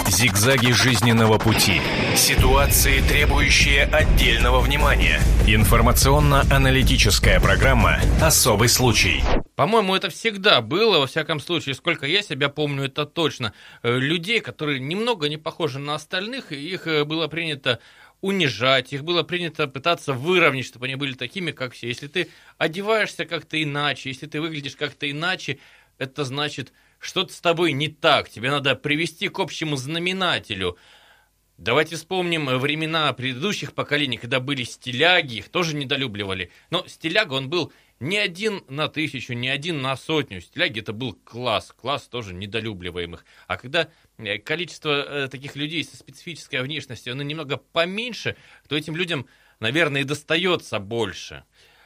Зигзаги жизненного пути. Ситуации, требующие отдельного внимания. Информационно-аналитическая программа «Особый случай». По-моему, это всегда было, во всяком случае, сколько я себя помню, это точно. Людей, которые немного не похожи на остальных, их было принято унижать, их было принято пытаться выровнять, чтобы они были такими, как все. Если ты одеваешься как-то иначе, если ты выглядишь как-то иначе, это значит, что-то с тобой не так, тебе надо привести к общему знаменателю. Давайте вспомним времена предыдущих поколений, когда были стиляги, их тоже недолюбливали. Но стиляга, он был не 1 на 1000, не 1 на 100. Стиляги — это был класс тоже недолюбливаемых. А когда количество таких людей со специфической внешностью, оно немного поменьше, то этим людям, наверное, и достается больше.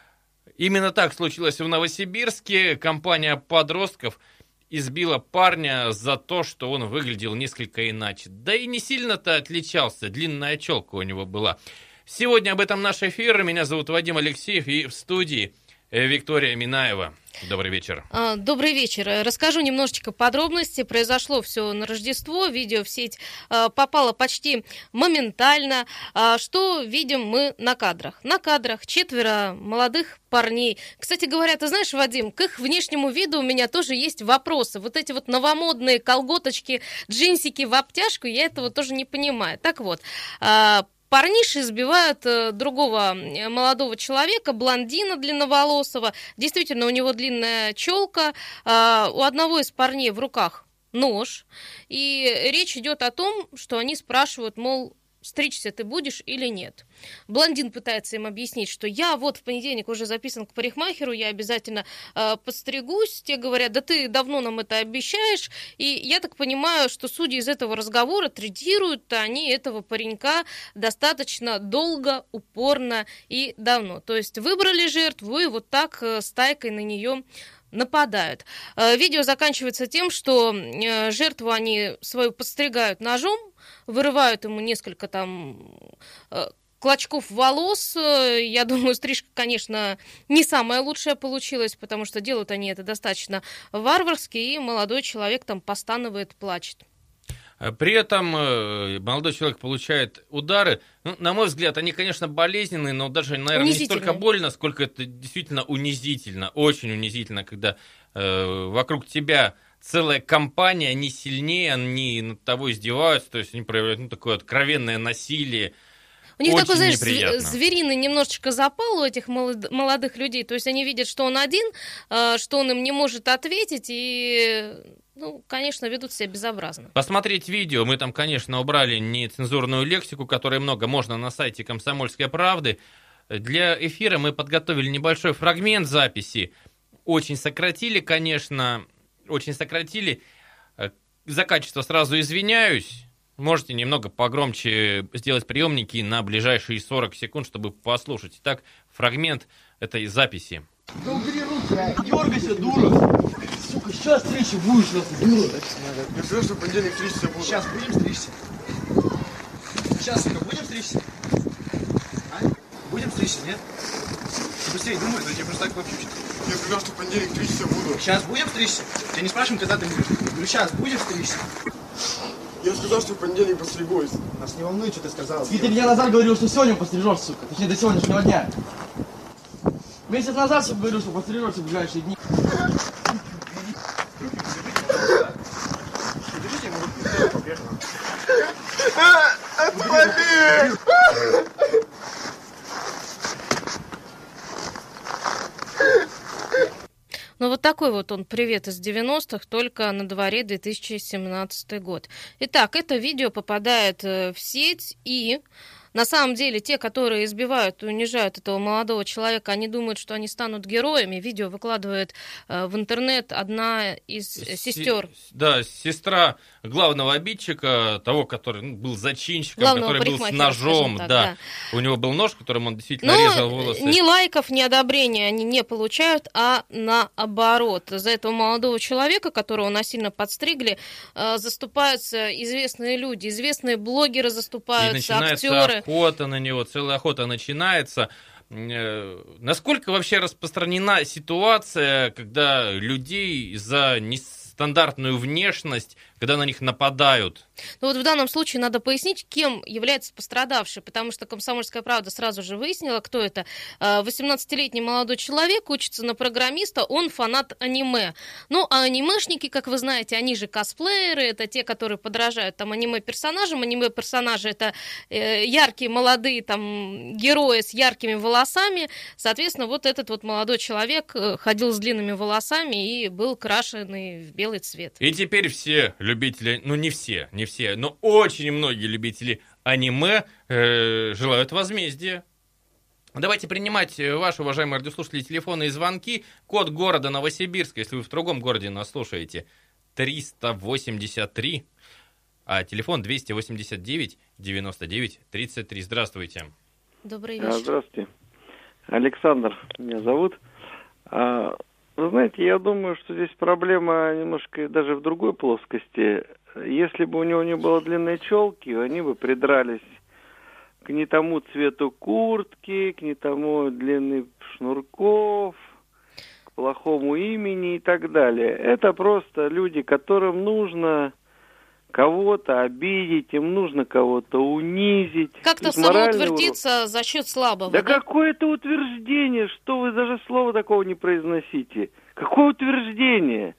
Именно так случилось в Новосибирске. Компания подростков избила парня за то, что он выглядел несколько иначе. Да и не сильно-то отличался, длинная челка у него была. Сегодня об этом наш эфир. Меня зовут Вадим Алексеев, и в студии Виктория Минаева. Добрый вечер. Добрый вечер. Расскажу немножечко подробностей. Произошло все на Рождество. Видео в сеть попало почти моментально. Что видим мы на кадрах? На кадрах 4 молодых парней. Кстати говоря, ты знаешь, Вадим, к их внешнему виду у меня тоже есть вопросы. Вот эти вот новомодные колготочки, джинсики в обтяжку, я этого тоже не понимаю. Так вот, парниши избивают другого молодого человека, блондина длинноволосого. Действительно, у него длинная челка. У одного из парней в руках нож. И речь идет о том, что они спрашивают, мол, стричься ты будешь или нет. Блондин пытается им объяснить, что я вот в понедельник уже записан к парикмахеру, я обязательно подстригусь. Те говорят, да ты давно нам это обещаешь. И я так понимаю, что судя из этого разговора, третируют они этого паренька достаточно долго, упорно и давно. То есть выбрали жертву и вот так стайкой на нее нападают. Видео заканчивается тем, что жертву они свою подстригают ножом, вырывают ему несколько там клочков волос. Я думаю, стрижка, конечно, не самая лучшая получилась, потому что делают они это достаточно варварски, и молодой человек там постанывает, плачет. При этом молодой человек получает удары. Ну, на мой взгляд, они, конечно, болезненные, но даже, наверное, не столько больно, сколько это действительно унизительно, очень унизительно, когда вокруг тебя целая компания, они сильнее, они над тобой издеваются, то есть они проявляют такое откровенное насилие. У них очень такой, знаешь, неприятно. звериный немножечко запал у этих молодых людей. То есть они видят, что он один, что он им не может ответить, и, ну, конечно, ведут себя безобразно. Посмотреть видео. Мы там, конечно, убрали нецензурную лексику, которой много можно на сайте «Комсомольской правды». Для эфира мы подготовили небольшой фрагмент записи. Очень сократили, конечно, очень сократили. За качество сразу извиняюсь. Можете немного погромче сделать приемники на ближайшие 40 секунд, чтобы послушать. Итак, фрагмент этой записи. Да убери руки, не дергайся, дура! Сука, сейчас стричься будешь, нахуй, дура! Я сказал, что в понедельник стричься буду. Сейчас будем стричься? Сейчас, сука, будем стричься? А? Будем стричься, нет? Ты быстрее думай, да тебе просто так вообще. Я сказал, что в понедельник стричься буду. Сейчас будем стричься? Тебя не спрашиваем, когда ты будешь. Я говорю, сейчас будем стричься? Я сказал, что в понедельник постригусь. Нас не волнует, что ты сказал. Ты меня назад говорил, что сегодня пострижешь, сука. Точнее, до сегодняшнего дня. Месяц назад, сука, говорил, что пострижешь в ближайшие дни. Отвали! Ну, вот такой вот он привет из 90-х, только на дворе 2017 год. Итак, это видео попадает в сеть, и на самом деле те, которые избивают и унижают этого молодого человека, они думают, что они станут героями. Видео выкладывает в интернет одна из сестер. Да, сестра главного обидчика, того, который был зачинщиком, Главного который был с ножом. так, да. У него был нож, которым он действительно резал волосы. Ни лайков, ни одобрения они не получают, а наоборот. За этого молодого человека, которого насильно подстригли, заступаются известные люди, известные блогеры заступаются, актеры. Охота на него, целая охота начинается. Насколько вообще распространена ситуация, когда людей за нестандартную внешность когда на них нападают. Ну вот в данном случае надо пояснить, кем является пострадавший, потому что «Комсомольская правда» сразу же выяснила, кто это. 18-летний молодой человек, учится на программиста, он фанат аниме. Ну, а анимешники, как вы знаете, они же косплееры, это те, которые подражают там аниме-персонажам. Аниме-персонажи — это яркие, молодые там герои с яркими волосами. Соответственно, вот этот вот молодой человек ходил с длинными волосами и был крашеный в белый цвет. И теперь все любители, ну не все, но очень многие любители аниме желают возмездия. Давайте принимать ваши, уважаемые радиослушатели, телефоны и звонки. Код города Новосибирск, если вы в другом городе нас слушаете, 383, а телефон 289 99 33. Здравствуйте. Добрый вечер. Здравствуйте. Александр меня зовут. Вы знаете, я думаю, что здесь проблема немножко даже в другой плоскости. Если бы у него не было длинной челки, они бы придрались к не тому цвету куртки, к не тому длины шнурков, к плохому имени и так далее. Это просто люди, которым нужно кого-то обидеть, им нужно кого-то унизить. Как-то самоутвердиться за счет слабого. Да какое-то утверждение, что вы даже слова такого не произносите. Какое утверждение?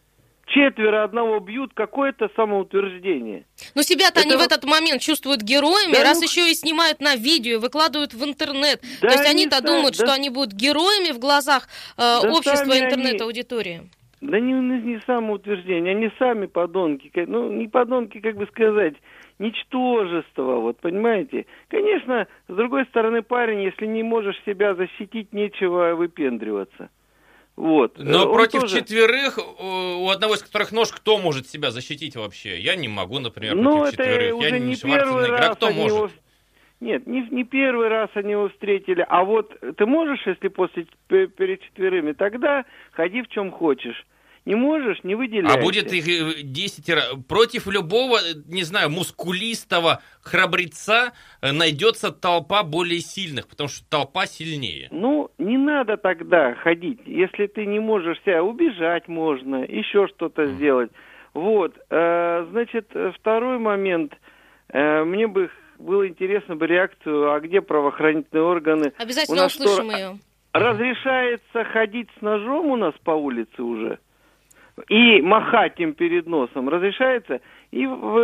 4 одного бьют, какое-то самоутверждение. Но себя-то это... они в этот момент чувствуют героями, да, раз еще и снимают на видео, выкладывают в интернет. Да, то есть они-то думают, да, что они будут героями в глазах общества интернет-аудитории. Да не самоутверждение, они сами подонки. Ну, не подонки, как бы сказать, ничтожество, вот, понимаете? Конечно, с другой стороны, парень, если не можешь себя защитить, нечего выпендриваться. Вот. Но против тоже... 4, у одного из которых нож, кто может себя защитить вообще? Я не могу, например, против 4. Я не Шварценеггер, кто может? Его... Нет, не первый раз они его встретили, а вот ты можешь, если перед 4, тогда ходи в чем хочешь. Не можешь, не выделяйся. А будет их 10 против любого, не знаю, мускулистого храбреца найдется толпа более сильных, потому что толпа сильнее. Ну, не надо тогда ходить. Если ты не можешь себя убежать, можно, еще что-то сделать. Вот, значит, второй момент. Мне бы было интересно бы реакцию, а где правоохранительные органы? Обязательно услышим ее. Разрешается ходить с ножом у нас по улице уже? И махать им перед носом разрешается. И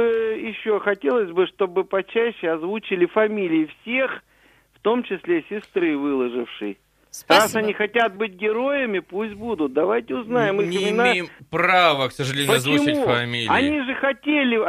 еще хотелось бы, чтобы почаще озвучили фамилии всех, в том числе сестры выложившей. Спасибо. Раз они хотят быть героями, пусть будут. Давайте узнаем их не имена. Не имеем права, к сожалению, озвучить фамилии. Они же хотели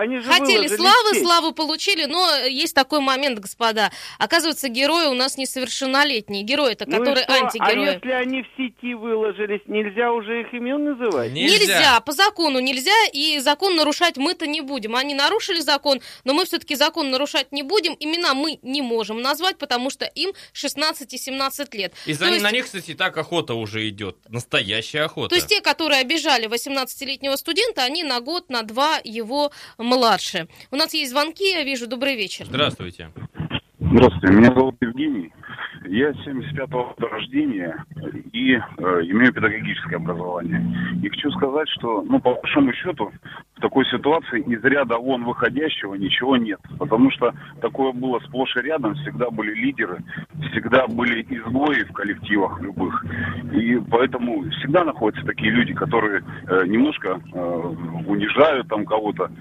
славу получили, но есть такой момент, господа. Оказывается, герои у нас несовершеннолетние. Герои-то, которые антигерои. А если они в сети выложились, нельзя уже их имен называть? Нельзя, по закону нельзя, и закон нарушать мы-то не будем. Они нарушили закон, но мы все-таки закон нарушать не будем. Имена мы не можем назвать, потому что им 16 и 17 лет. На них, кстати, так охота уже идет. Настоящая охота. То есть те, которые обижали 18-летнего студента, они на год, на 2 его младше. У нас есть звонки, я вижу. Добрый вечер. Здравствуйте. Здравствуйте, меня зовут Евгений. Я 75-го года рождения и имею педагогическое образование. И хочу сказать, что, по большому счету, в такой ситуации из ряда вон выходящего ничего нет. Потому что такое было сплошь и рядом. Всегда были лидеры, всегда были изгои в коллективах любых. И поэтому всегда находятся такие люди, которые немножко унижают там кого-то.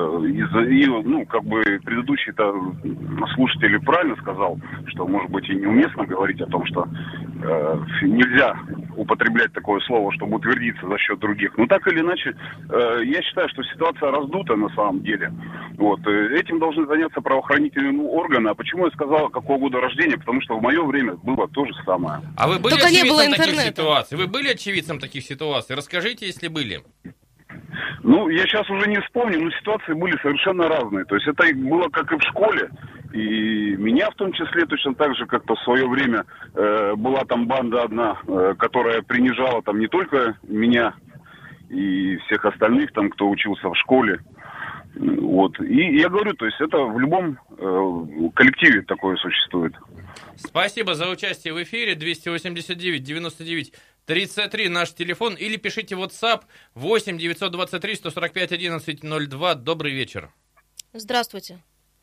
Предыдущий-то слушатель правильно сказал, что, может быть, и неуместно говорить о том, что нельзя употреблять такое слово, чтобы утвердиться за счет других. Но так или иначе, я считаю, что ситуация раздута на самом деле. Вот. Этим должны заняться правоохранительные органы. А почему я сказал, какого года рождения? Потому что в мое время было то же самое. А вы были очевидцем таких ситуаций? Вы были очевидцем таких ситуаций? Расскажите, если были. Я сейчас уже не вспомню, но ситуации были совершенно разные. То есть это было как и в школе, и меня в том числе точно так же, как-то в свое время была там банда одна, которая принижала там не только меня и всех остальных там, кто учился в школе. Вот. И я говорю, то есть это в любом коллективе такое существует. Спасибо за участие в эфире. 289-99-33 наш телефон. Или пишите в WhatsApp 8-923-145-11-02. Добрый вечер. Здравствуйте.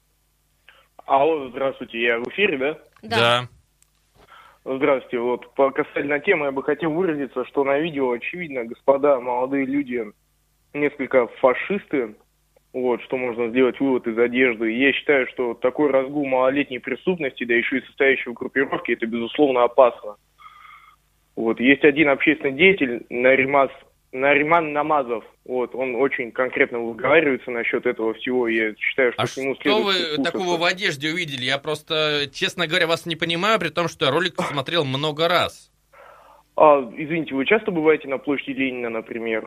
Алло, здравствуйте, я в эфире, да? Да. Здравствуйте, вот по касательно темы я бы хотел выразиться, что на видео очевидно, господа, молодые люди несколько фашисты, вот, что можно сделать вывод из одежды. И я считаю, что такой разгул малолетней преступности, да еще и состоящей в группировке, это безусловно опасно. Вот, есть один общественный деятель, Нариман Намазов, вот, он очень конкретно выговаривается насчет этого всего, и я считаю, что к нему следует... А что вы такого в одежде увидели? Я просто, честно говоря, вас не понимаю, при том, что я ролик смотрел много раз. Извините, вы часто бываете на площади Ленина, например?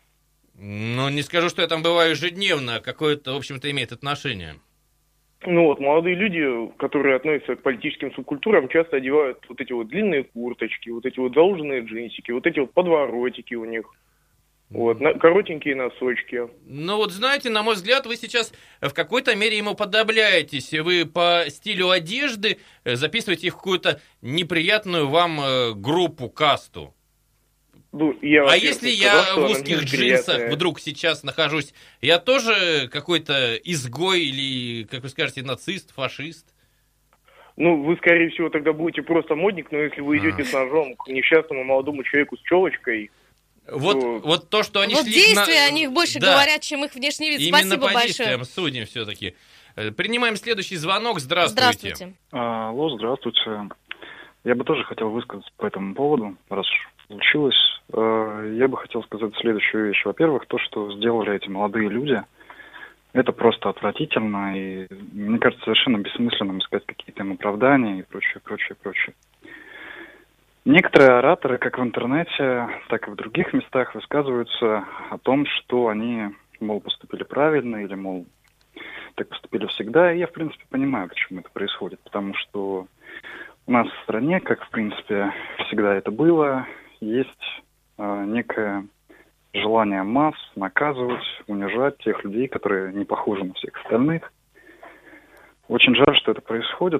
Ну, не скажу, что я там бываю ежедневно, какое-то, в общем-то, имеет отношение. Ну вот, молодые люди, которые относятся к политическим субкультурам, часто одевают вот эти вот длинные курточки, вот эти вот зауженные джинсики, вот эти вот подворотики у них. Вот, коротенькие носочки. Ну вот знаете, на мой взгляд, вы сейчас в какой-то мере ему подобляетесь. Вы по стилю одежды записываете их в какую-то неприятную вам группу, касту. Ну, если я в узких джинсах вдруг сейчас нахожусь, я тоже какой-то изгой или, как вы скажете, нацист, фашист? Ну, вы, скорее всего, тогда будете просто модник, но если вы идете с ножом к несчастному молодому человеку с челочкой... Вот то, что они вот шли... действия о них больше говорят, чем их внешний вид. Именно Спасибо по большое. действиям судим все-таки. Принимаем следующий звонок. Здравствуйте. Алло, здравствуйте. Я бы тоже хотел высказаться по этому поводу, раз случилось. Я бы хотел сказать следующую вещь. Во-первых, то, что сделали эти молодые люди, это просто отвратительно. И, мне кажется, совершенно бессмысленным искать какие-то им оправдания и прочее, прочее, прочее. Некоторые ораторы, как в интернете, так и в других местах, высказываются о том, что они, мол, поступили правильно или, мол, так поступили всегда. И я, в принципе, понимаю, почему это происходит. Потому что у нас в стране, как, в принципе, всегда это было, есть некое желание масс наказывать, унижать тех людей, которые не похожи на всех остальных. Очень жаль, что это происходит.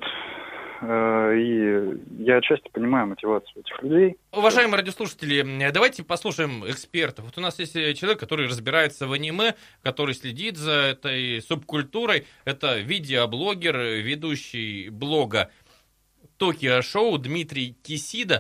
И я отчасти понимаю мотивацию этих людей. Уважаемые радиослушатели, давайте послушаем экспертов. Вот у нас есть человек, который разбирается в аниме, который следит за этой субкультурой. Это видеоблогер, ведущий блога Токио Шоу Дмитрий Кисида.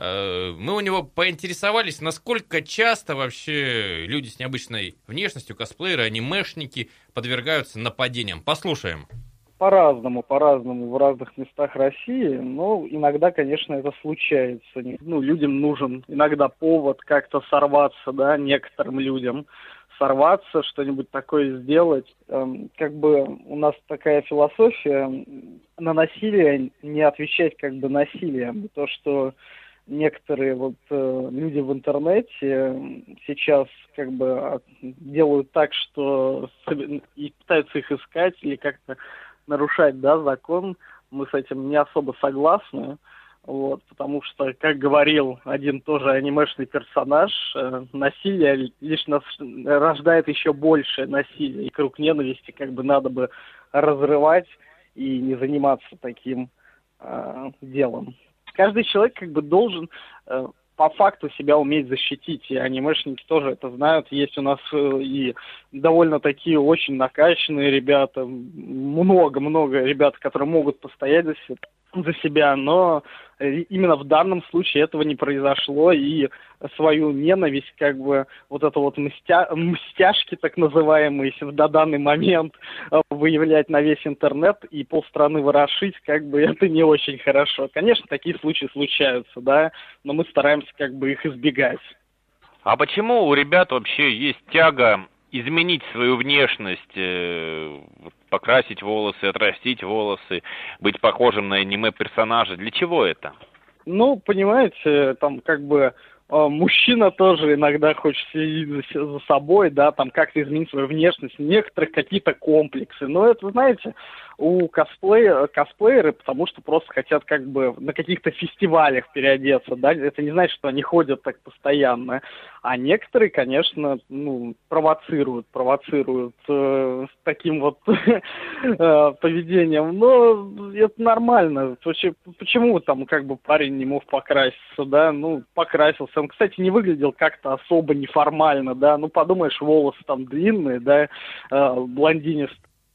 Мы у него поинтересовались, насколько часто вообще люди с необычной внешностью, косплееры, анимешники подвергаются нападениям. Послушаем. По-разному в разных местах России, но иногда, конечно, это случается. Ну, людям нужен иногда повод как-то сорваться, да, некоторым людям сорваться, что-нибудь такое сделать. Как бы у нас такая философия на насилие не отвечать как бы насилием. То, что некоторые вот люди в интернете сейчас как бы делают так, что и пытаются их искать или как-то нарушать, да, закон, мы с этим не особо согласны, вот, потому что, как говорил один тоже анимешный персонаж, насилие лишь рождает еще больше насилия, и круг ненависти как бы надо бы разрывать и не заниматься таким делом. Каждый человек как бы должен по факту себя уметь защитить, и анимешники тоже это знают. Есть у нас и довольно такие очень накачанные ребята, много ребят, которые могут постоять за себя, но именно в данном случае этого не произошло, и свою ненависть, как бы, вот это вот мстяшки так называемые, на данный момент выявлять на весь интернет и полстраны ворошить, как бы, это не очень хорошо. Конечно, такие случаи случаются, да, но мы стараемся, как бы, их избегать. А почему у ребят вообще есть тяга изменить свою внешность, покрасить волосы, отрастить волосы, быть похожим на аниме-персонажа? Для чего это? Ну, понимаете, там как бы мужчина тоже иногда хочет следить за собой, да, там как-то изменить свою внешность, некоторых какие-то комплексы. Но это, знаете, у косплееры, потому что просто хотят как бы на каких-то фестивалях переодеться, да, это не значит, что они ходят так постоянно. А некоторые, конечно, провоцируют с таким вот поведением. Но это нормально. Почему там как бы парень не мог покраситься, да? Покрасился. Он, кстати, не выглядел как-то особо неформально, да? Подумаешь, волосы там длинные, да, блондинистые.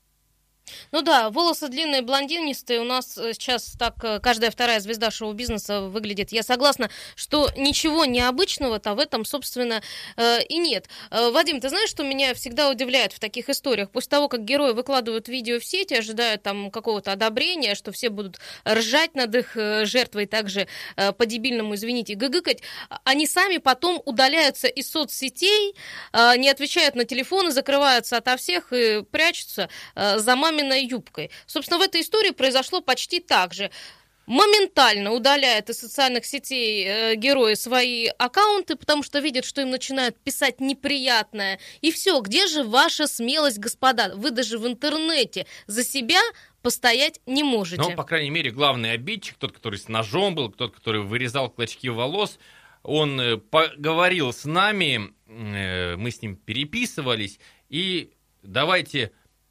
Ну да, волосы длинные, блондинистые. У нас сейчас так каждая вторая звезда шоу-бизнеса выглядит. Я согласна, что ничего необычного-то в этом, собственно, и нет. Вадим, ты знаешь, что меня всегда удивляет в таких историях? После того, как герои выкладывают видео в сети, ожидают там какого-то одобрения, что все будут ржать над их жертвой, также по-дебильному, извините, гыгыкать, они сами потом удаляются из соцсетей, не отвечают на телефоны, закрываются ото всех и прячутся за маминой юбкой. Собственно, в этой истории произошло почти так же. Моментально удаляют из социальных сетей герои свои аккаунты, потому что видят, что им начинают писать неприятное. И все, где же ваша смелость, господа? Вы даже в интернете за себя постоять не можете. Ну, по крайней мере, главный обидчик, тот, который с ножом был, тот, который вырезал клочки волос, он поговорил с нами, мы с ним переписывались, и давайте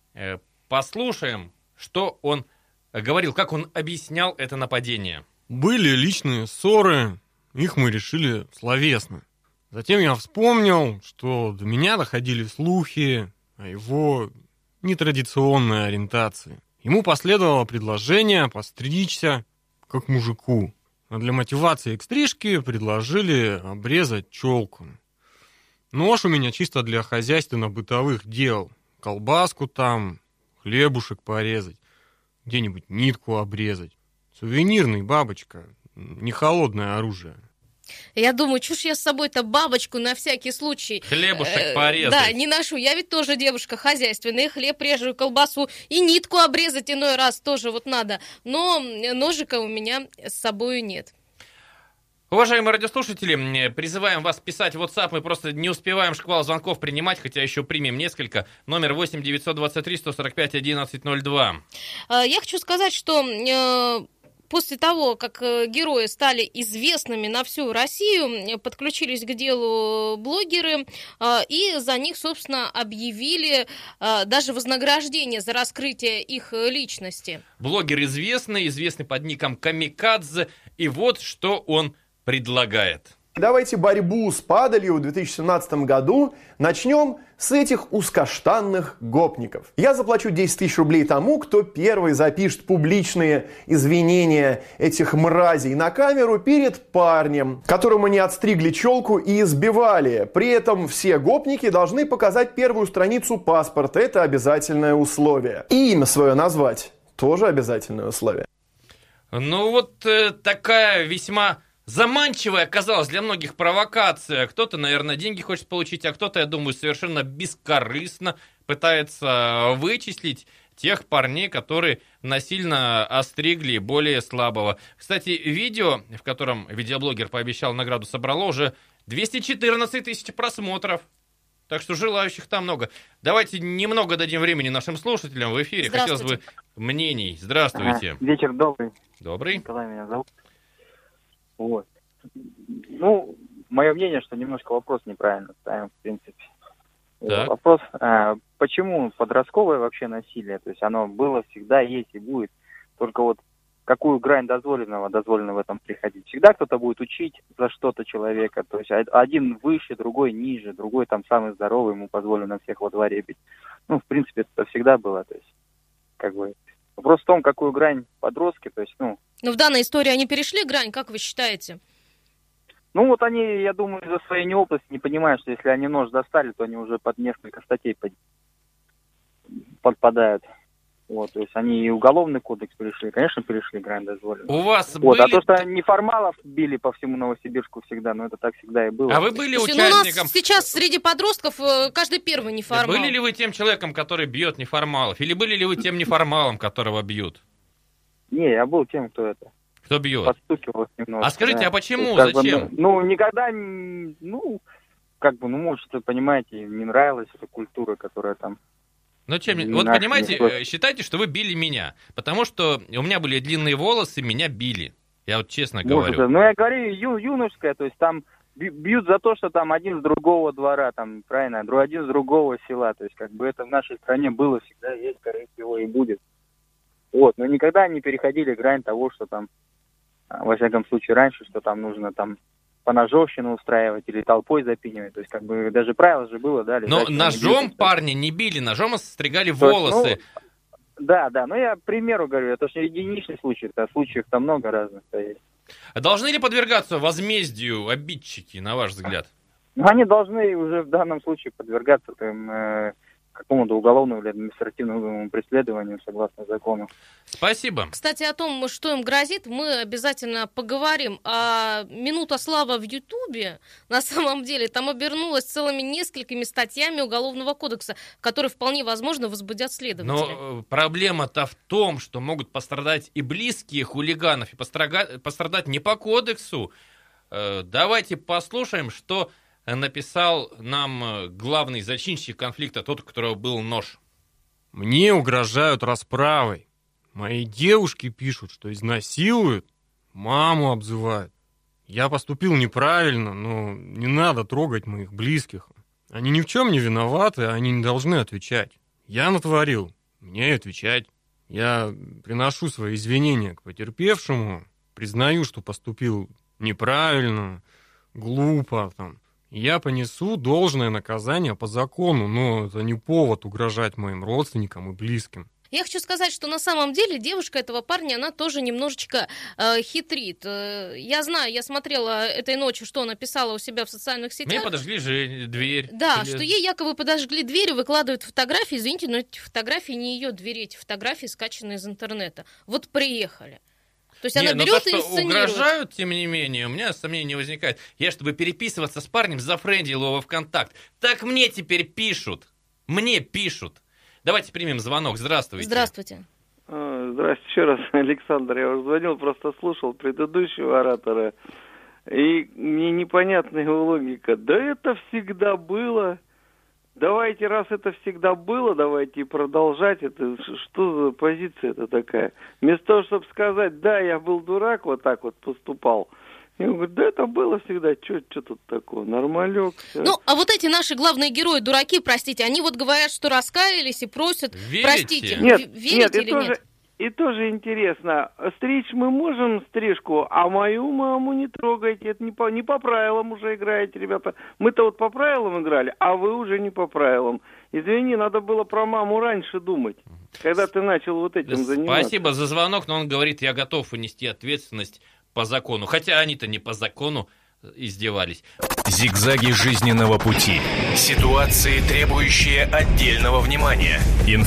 послушаем, что он говорил, как он объяснял это нападение. Были личные ссоры, их мы решили словесно. Затем я вспомнил, что до меня доходили слухи о его нетрадиционной ориентации. Ему последовало предложение постричься как мужику. А для мотивации к стрижке предложили обрезать челку. Нож у меня чисто для хозяйственно-бытовых дел. Колбаску там, хлебушек порезать, где-нибудь нитку обрезать. Сувенирный, бабочка, не холодное оружие. Я думаю, чушь я с собой-то бабочку на всякий случай. Хлебушек порезать. Да, не ношу. Я ведь тоже девушка хозяйственная. Хлеб режу, колбасу и нитку обрезать иной раз тоже вот надо. Но ножика у меня с собой нет. Уважаемые радиослушатели, призываем вас писать в WhatsApp. Мы просто не успеваем шквал звонков принимать, хотя еще примем несколько. Номер 8 923 145 1102. Я хочу сказать, что после того, как герои стали известными на всю Россию, подключились к делу блогеры, и за них, собственно, объявили даже вознаграждение за раскрытие их личности. Блогер известный под ником Камикадзе, и вот что он предлагает. Давайте борьбу с падалью в 2017 году начнем с этих узкоштанных гопников. Я заплачу 10 тысяч рублей тому, кто первый запишет публичные извинения этих мразей на камеру перед парнем, которому не отстригли челку и избивали. При этом все гопники должны показать первую страницу паспорта. Это обязательное условие. И имя свое назвать. Тоже обязательное условие. Ну вот такая весьма заманчивая оказалась для многих провокация. Кто-то, наверное, деньги хочет получить, а кто-то, я думаю, совершенно бескорыстно пытается вычислить тех парней, которые насильно остригли более слабого. Кстати, видео, в котором видеоблогер пообещал награду, собрало уже 214 тысяч просмотров. Так что желающих там много. Давайте немного дадим времени нашим слушателям в эфире. Хотелось бы мнений. Здравствуйте. Вечер добрый. Добрый. Николай меня зовут. Вот. Ну, мое мнение, что немножко вопрос неправильно ставим, в принципе. Так. Вопрос, почему подростковое вообще насилие, то есть оно было, всегда есть и будет, только вот какую грань дозволено в этом приходить. Всегда кто-то будет учить за что-то человека, то есть один выше, другой ниже, другой там самый здоровый, ему позволено всех во дворе бить. Ну, в принципе, это всегда было, то есть, как бы, вопрос в том, какую грань подростки, то есть, Но в данной истории они перешли грань, как вы считаете? Ну, вот они, я думаю, из-за своей неопытности не понимают, что если они нож достали, то они уже под несколько статей подпадают. Вот, то есть они и уголовный кодекс перешли, конечно, перешли грань дозволенного. У вас вот, были... А то, что неформалов били по всему Новосибирску всегда, ну это так всегда и было. А вы были участником? Ну, у нас сейчас среди подростков каждый первый неформал. Были ли вы тем человеком, который бьет неформалов? Или были ли вы тем неформалом, которого бьют? Не, я был тем, кто это. Кто бьет? Подстукивалось немного. А скажите, да. а почему? Как бы, Зачем? никогда, может, вы понимаете, не нравилась эта культура, которая там... Ну, вот понимаете, считайте, что вы били меня, потому что у меня были длинные волосы, меня били. Я вот честно говорю. Ну, я говорю, юношеская, то есть там бьют за то, что там один с другого двора, там, правильно, один с другого села, то есть как бы это в нашей стране было всегда, есть, скорее всего, и будет. Вот, но никогда не переходили грань того, что там, во всяком случае, раньше, что там нужно там поножовщину устраивать или толпой запинивать. То есть, как бы, даже правило же было, да. Но ножом парни не били, ножом состригали волосы. Да, но я к примеру говорю, это же единичный случай, а случаев-то много разных есть. А должны ли подвергаться возмездию обидчики, на ваш взгляд? Ну, они должны уже в данном случае подвергаться какому-то уголовному или административному преследованию согласно закону. Спасибо. Кстати, о том, что им грозит, мы обязательно поговорим. А «Минута славы» в Ютубе, на самом деле, там обернулась целыми несколькими статьями Уголовного кодекса, которые вполне возможно возбудят следователя. Но проблема-то в том, что могут пострадать и близкие хулиганов, и пострадать не по кодексу. Давайте послушаем, что написал нам главный зачинщик конфликта, тот, у которого был нож. Мне угрожают расправой. Мои девушки пишут, что изнасилуют, маму обзывают. Я поступил неправильно, но не надо трогать моих близких. Они ни в чем не виноваты, они не должны отвечать. Я натворил, мне и отвечать. Я приношу свои извинения к потерпевшему, признаю, что поступил неправильно, глупо, Я понесу должное наказание по закону, но это не повод угрожать моим родственникам и близким. Я хочу сказать, что на самом деле девушка этого парня, она тоже немножечко хитрит. Я знаю, я смотрела этой ночью, что она писала у себя в социальных сетях. Мне подожгли же дверь. Да, что ей якобы подожгли дверь и выкладывают фотографии. Извините, но эти фотографии не ее двери, эти фотографии скачаны из интернета. Вот приехали. То есть она берет и инсценирует. Угрожают, тем не менее, у меня сомнений не возникает. Я, чтобы переписываться с парнем, зафрендил его во ВКонтакт. Так мне теперь пишут. Мне пишут. Давайте примем звонок. Здравствуйте. Здравствуйте. Здравствуйте еще раз, Александр. Я уже звонил, просто слушал предыдущего оратора. И мне непонятна его логика. Да это всегда было. Давайте, раз это всегда было, давайте и продолжать. Это что за позиция-то такая? Вместо того, чтобы сказать, да, я был дурак, вот так вот поступал. Я говорю, да это было всегда, что тут такого, нормалек. Все. Ну, а вот эти наши главные герои, дураки, простите, они вот говорят, что раскаялись и просят, простите. Нет, верите или нет? И тоже интересно, стричь мы можем стрижку, а мою маму не трогайте, это не по правилам уже играете, ребята. Мы-то вот по правилам играли, а вы уже не по правилам. Извини, надо было про маму раньше думать, когда ты начал вот этим заниматься. Спасибо за звонок, но он говорит, я готов унести ответственность по закону. Хотя они-то не по закону издевались. Зигзаги жизненного пути. Ситуации, требующие отдельного внимания.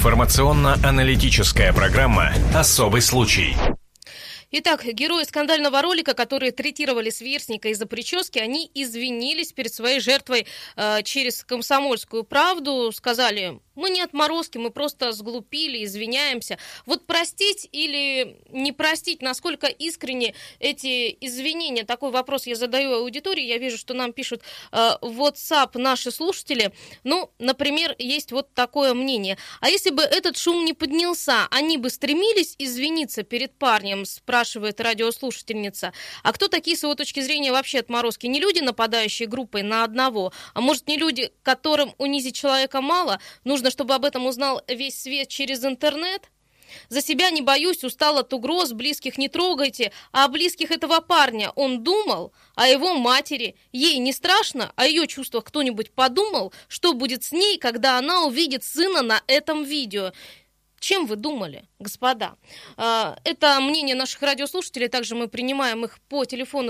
Информационно-аналитическая программа «Особый случай». Итак, герои скандального ролика, которые третировали сверстника из-за прически, они извинились перед своей жертвой через «Комсомольскую правду», сказали, мы не отморозки, мы просто сглупили, извиняемся. Вот простить или не простить, насколько искренне эти извинения? Такой вопрос я задаю аудитории, я вижу, что нам пишут в WhatsApp наши слушатели. Ну, например, есть вот такое мнение. А если бы этот шум не поднялся, они бы стремились извиниться перед парнем, спрашивает радиослушательница. А кто такие, с его точки зрения, вообще отморозки? Не люди, нападающие группой на одного, а может, не люди, которым унизить человека мало? Нужно, чтобы об этом узнал весь свет через интернет? За себя не боюсь, устал от угроз, близких не трогайте. А о близких этого парня он думал, о его матери. Ей не страшно, о ее чувствах кто-нибудь подумал, что будет с ней, когда она увидит сына на этом видео? Чем вы думали, господа? Это мнение наших радиослушателей. Также мы принимаем их по телефону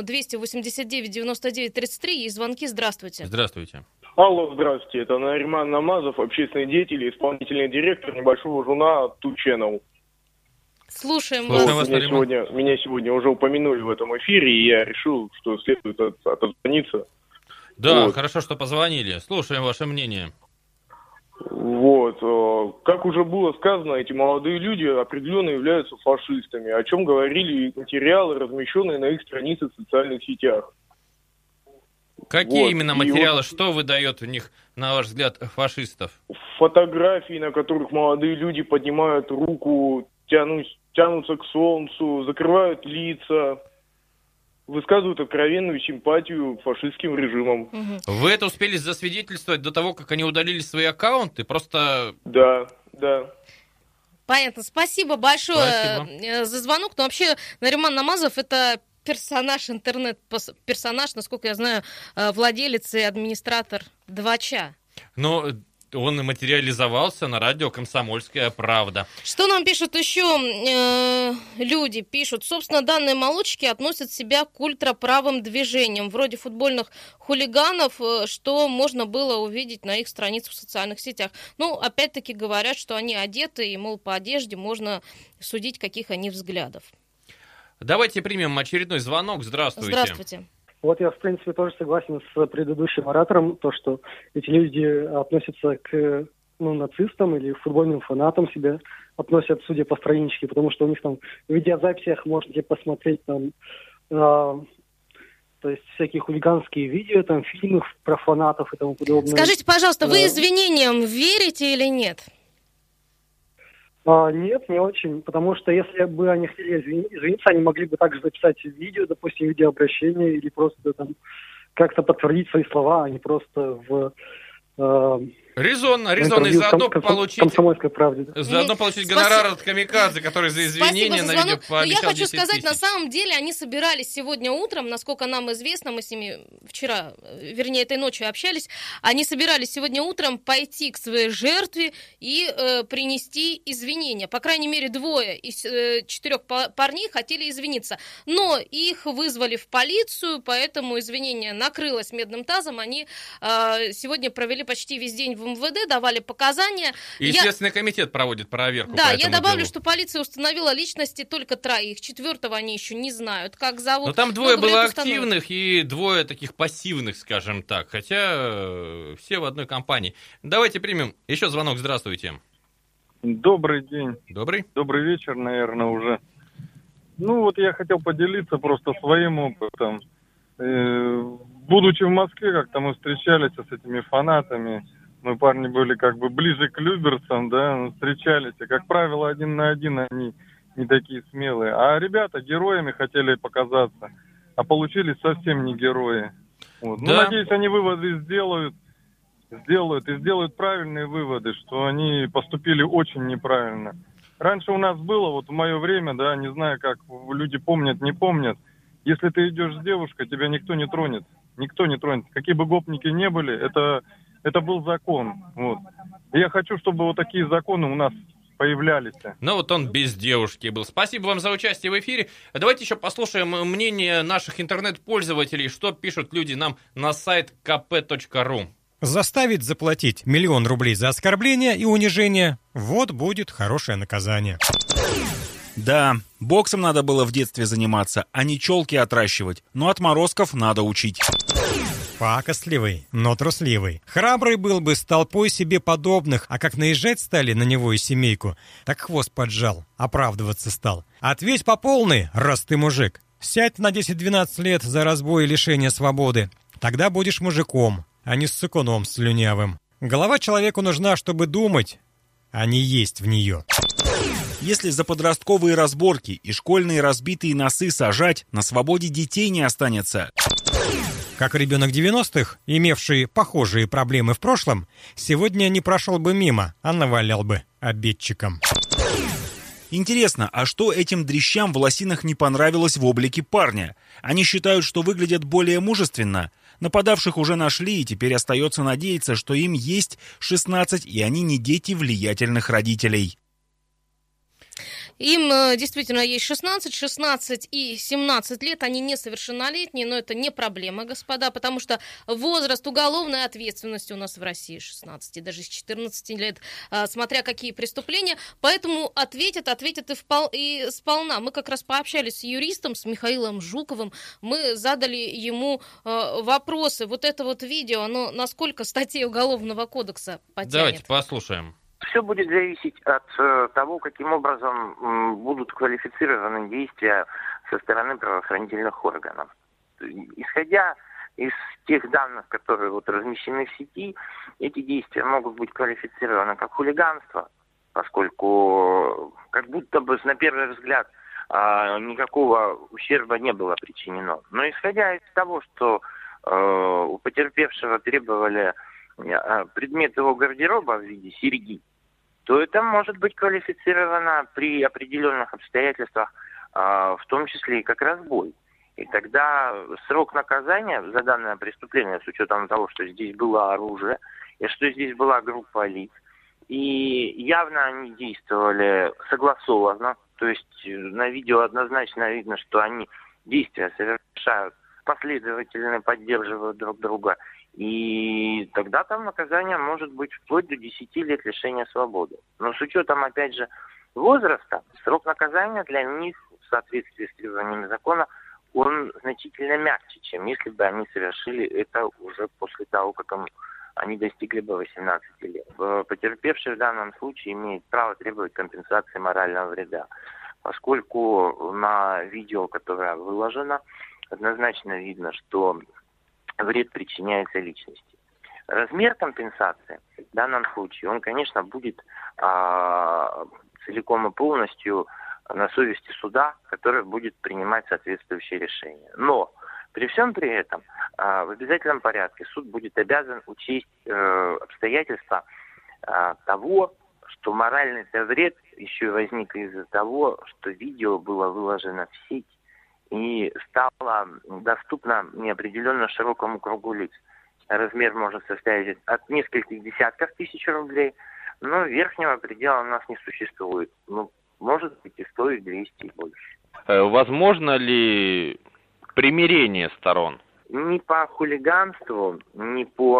289-99-33. Есть звонки. Здравствуйте. Здравствуйте. Алло, здравствуйте. Это Нариман Намазов, общественный деятель и исполнительный директор небольшого журнала Two Channel. Слушаем вас. Меня сегодня уже упомянули в этом эфире, и я решил, что следует отзвониться. Да, вот. Хорошо, что позвонили. Слушаем ваше мнение. Вот. Как уже было сказано, эти молодые люди определенно являются фашистами, о чем говорили материалы, размещенные на их страницах в социальных сетях. Какие Вот. именно материалы, что выдает в них, на ваш взгляд, фашистов? Фотографии, на которых молодые люди поднимают руку, тянутся к солнцу, закрывают лица, высказывают откровенную симпатию фашистским режимам. Вы это успели засвидетельствовать до того, как они удалили свои аккаунты? Просто... Да. Понятно. Спасибо большое за звонок. Но вообще Нариман Намазов — это персонаж, интернет-персонаж, насколько я знаю, владелец и администратор Двача. Но он материализовался на радио «Комсомольская правда». Что нам пишут еще люди? Пишут, собственно, данные молодчики относят себя к ультраправым движениям, вроде футбольных хулиганов, что можно было увидеть на их страницах в социальных сетях. Ну, опять-таки говорят, что они одеты, и, мол, по одежде можно судить, каких они взглядов. Давайте примем очередной звонок. Здравствуйте. Здравствуйте. Вот я, в принципе, тоже согласен с предыдущим оратором, то, что эти люди относятся к нацистам или футбольным фанатам, себя относят, судя по страничке, потому что у них там в видеозаписях можете посмотреть там, то есть всякие хулиганские видео, там фильмы про фанатов и тому подобное. Скажите, пожалуйста, вы извинениям верите или нет? Нет, не очень, потому что если бы они хотели извиниться, они могли бы также записать видео, допустим, видеообращение или просто там как-то подтвердить свои слова, а не просто в... Резонно, и заодно получить... «Комсомольской правде». Заодно получить гонорар от камикадзе, который за извинения на видео пообещал 10 000. Я хочу сказать, на самом деле они собирались сегодня утром, насколько нам известно, мы с ними вчера, вернее, этой ночью общались, они собирались сегодня утром пойти к своей жертве и принести извинения. По крайней мере, 2 из 4 парней хотели извиниться, но их вызвали в полицию, поэтому извинение накрылось медным тазом. Они сегодня провели почти весь день в МВД, давали показания. И Следственный комитет проводит проверку. Да, я добавлю, что полиция установила личности только 3, 4-го они еще не знают, как зовут. Но там 2 было активных и 2 таких пассивных, скажем так, хотя все в одной компании. Давайте примем еще звонок. Здравствуйте. Добрый день. Добрый вечер, наверное, уже. Ну вот я хотел поделиться просто своим опытом. Будучи в Москве, как-то мы встречались с этими фанатами. Мы парни были как бы ближе к люберцам, да, встречались. И, как правило, 1 на 1 они не такие смелые. А ребята героями хотели показаться, а получились совсем не герои. Вот. Да. Ну, надеюсь, они выводы сделают правильные выводы, что они поступили очень неправильно. Раньше у нас было, вот в мое время, да, не знаю, как люди помнят, не помнят, если ты идешь с девушкой, тебя никто не тронет. Никто не тронет. Какие бы гопники не были, это был закон. Вот. И я хочу, чтобы вот такие законы у нас появлялись. Ну вот он без девушки был. Спасибо вам за участие в эфире. Давайте еще послушаем мнение наших интернет-пользователей, что пишут люди нам на сайт kp.ru. Заставить заплатить 1 000 000 рублей за оскорбление и унижение – вот будет хорошее наказание. Да, боксом надо было в детстве заниматься, а не челки отращивать, но отморозков надо учить. Пакостливый, но трусливый. Храбрый был бы с толпой себе подобных, а как наезжать стали на него и семейку, так хвост поджал, оправдываться стал. Ответь по полной, раз ты мужик. Сядь на 10-12 лет за разбой и лишение свободы. Тогда будешь мужиком, а не ссыкуном слюнявым. Голова человеку нужна, чтобы думать, а не есть в нее. Если за подростковые разборки и школьные разбитые носы сажать, на свободе детей не останется. Как ребенок 90-х, имевший похожие проблемы в прошлом, сегодня не прошел бы мимо, а навалял бы обидчикам. Интересно, а что этим дрищам в лосинах не понравилось в облике парня? Они считают, что выглядят более мужественно. Нападавших уже нашли, и теперь остается надеяться, что им есть 16, и они не дети влиятельных родителей. Им действительно есть 16 и 17 лет, они несовершеннолетние, но это не проблема, господа, потому что возраст уголовной ответственности у нас в России 16, и даже с 14 лет, смотря какие преступления, поэтому ответят и сполна. Мы как раз пообщались с юристом, с Михаилом Жуковым, мы задали ему вопросы. Вот это вот видео, оно насколько статей Уголовного кодекса потянет? Давайте послушаем. Все будет зависеть от того, каким образом будут квалифицированы действия со стороны правоохранительных органов. Исходя из тех данных, которые вот размещены в сети, эти действия могут быть квалифицированы как хулиганство, поскольку как будто бы на первый взгляд никакого ущерба не было причинено. Но исходя из того, что у потерпевшего требовали предмет его гардероба в виде серьги, то это может быть квалифицировано при определенных обстоятельствах, в том числе и как разбой. И тогда срок наказания за данное преступление, с учетом того, что здесь было оружие, и что здесь была группа лиц, и явно они действовали согласованно, то есть на видео однозначно видно, что они действия совершают последовательно, поддерживают друг друга. И тогда там наказание может быть вплоть до 10 лет лишения свободы. Но с учетом, опять же, возраста, срок наказания для них в соответствии с требованиями закона, он значительно мягче, чем если бы они совершили это уже после того, как они достигли бы 18 лет. Потерпевший в данном случае имеет право требовать компенсации морального вреда, поскольку на видео, которое выложено, однозначно видно, что вред причиняется личности. Размер компенсации в данном случае, он, конечно, будет целиком и полностью на совести суда, который будет принимать соответствующие решения. Но при всем при этом в обязательном порядке суд будет обязан учесть обстоятельства того, что моральный вред еще возник из-за того, что видео было выложено в сеть и стало доступно неопределенно широкому кругу лиц. Размер может составить от нескольких десятков тысяч рублей, но верхнего предела у нас не существует. Ну, может быть и 100, и 200, и больше. Возможно ли примирение сторон? Ни по хулиганству, ни по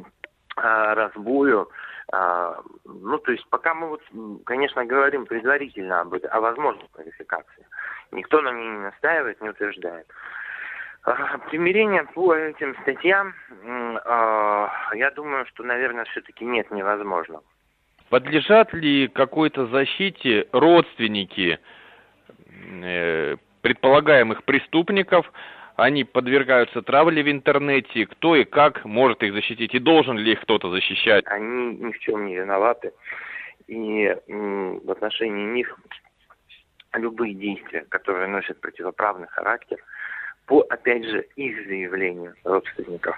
разбою. Ну, то есть пока мы, конечно, говорим предварительно о возможной квалификации. Никто на ней не настаивает, не утверждает. Примирение по этим статьям, я думаю, что, наверное, все-таки нет, невозможно. Подлежат ли какой-то защите родственники предполагаемых преступников? Они подвергаются травле в интернете. Кто и как может их защитить? И должен ли их кто-то защищать? Они ни в чем не виноваты. И в отношении них любые действия, которые носят противоправный характер, по, опять же, их заявлению родственников,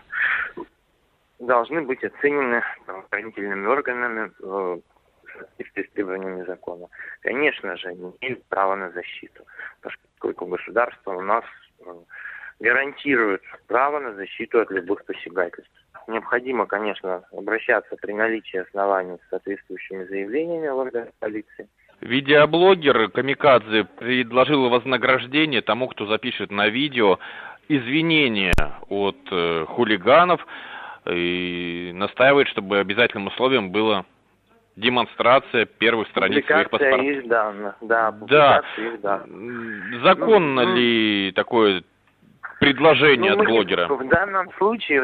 должны быть оценены правоохранительными органами в соответствии с требованиями закона. Конечно же, они имеют право на защиту, поскольку государство у нас гарантирует право на защиту от любых посягательств. Необходимо, конечно, обращаться при наличии оснований с соответствующими заявлениями в органы полиции. Видеоблогер Камикадзе предложил вознаграждение тому, кто запишет на видео извинения от хулиганов, и настаивает, чтобы обязательным условием было демонстрация первой страниц своих паспортов. Публикация их данных, да, публикация их данных. Законно ли такое предложение от блогера? В данном случае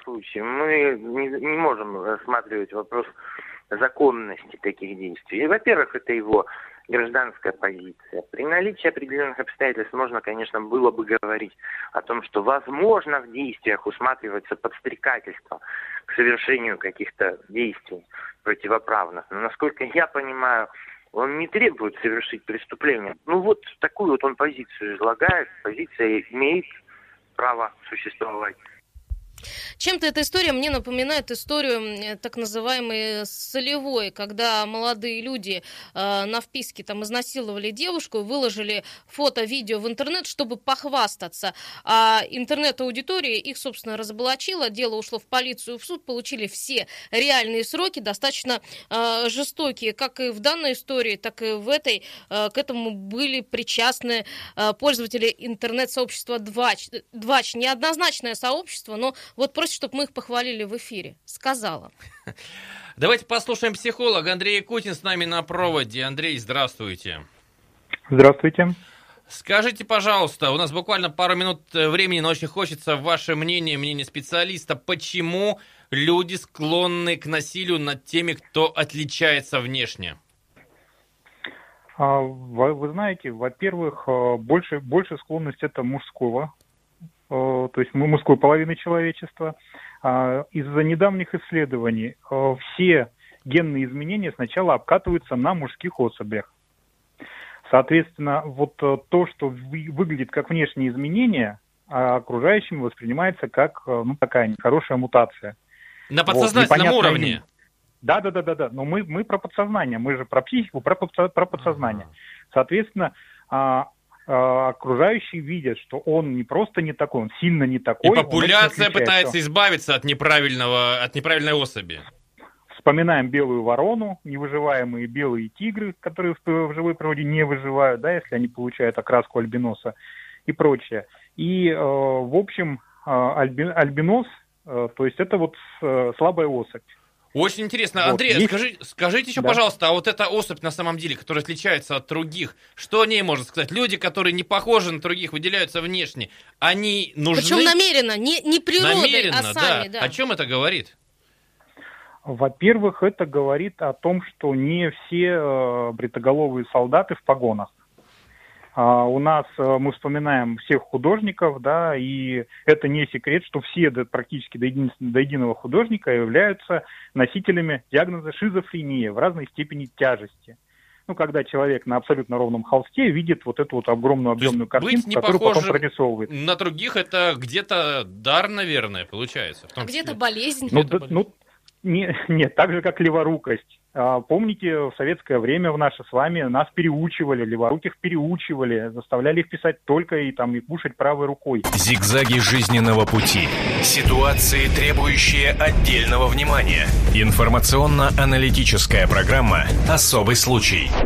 мы не можем рассматривать вопрос законности таких действий. И, во-первых, это его гражданская позиция. При наличии определенных обстоятельств можно, конечно, было бы говорить о том, что возможно в действиях усматривается подстрекательство к совершению каких-то действий противоправных. Но, насколько я понимаю, он не требует совершить преступление. Ну вот такую вот он позицию излагает. Позиция имеет право существовать. Чем-то эта история мне напоминает историю так называемой солевой, когда молодые люди на вписке там изнасиловали девушку, выложили фото, видео в интернет, чтобы похвастаться. А интернет-аудитория их, собственно, разоблачила, дело ушло в полицию, в суд, получили все реальные сроки, достаточно жестокие, как и в данной истории, так и в этой. К этому были причастны пользователи интернет-сообщества Двач. Двач неоднозначное сообщество, но вот просит, чтобы мы их похвалили в эфире. Сказала. Давайте послушаем психолога. Андрей Якутин с нами на проводе. Андрей, здравствуйте. Здравствуйте. Скажите, пожалуйста, у нас буквально пару минут времени, но очень хочется ваше мнение, мнение специалиста, почему люди склонны к насилию над теми, кто отличается внешне? Вы знаете, во-первых, больше склонность это мужского, то есть мужской половины человечества. Из-за недавних исследований все генные изменения сначала обкатываются на мужских особях. Соответственно, вот то, что выглядит как внешние изменения, окружающими воспринимается как такая нехорошая мутация. На подсознательном уровне. Да. Но мы про подсознание, мы же про психику, про подсознание. Соответственно, окружающие видят, что он не просто не такой, он сильно не такой. И популяция пытается избавиться от неправильной особи. Вспоминаем белую ворону, невыживаемые белые тигры, которые в живой природе не выживают, да, если они получают окраску альбиноса и прочее. И, в общем, альбинос, то есть это вот слабая особь. Очень интересно. Вот. Андрей, скажите еще, пожалуйста, а вот эта особь на самом деле, которая отличается от других, что о ней можно сказать? Люди, которые не похожи на других, выделяются внешне, они нужны? Причем намеренно, не природой, намеренно, а сами. Да. О чем это говорит? Во-первых, это говорит о том, что не все бритоголовые солдаты в погонах. У нас мы вспоминаем всех художников, да, и это не секрет, что все практически до единого художника являются носителями диагноза шизофрения в разной степени тяжести. Когда человек на абсолютно ровном холсте видит вот эту вот огромную объемную картинку, которую потом прорисовывает. На других это где-то дар, наверное, получается. Где-то болезнь. Нет, так же, как леворукость. Помните, в советское время в наше с вами нас переучивали, леворуких переучивали, заставляли их писать только и кушать правой рукой. Зигзаги жизненного пути. Ситуации, требующие отдельного внимания. Информационно-аналитическая программа «Особый случай».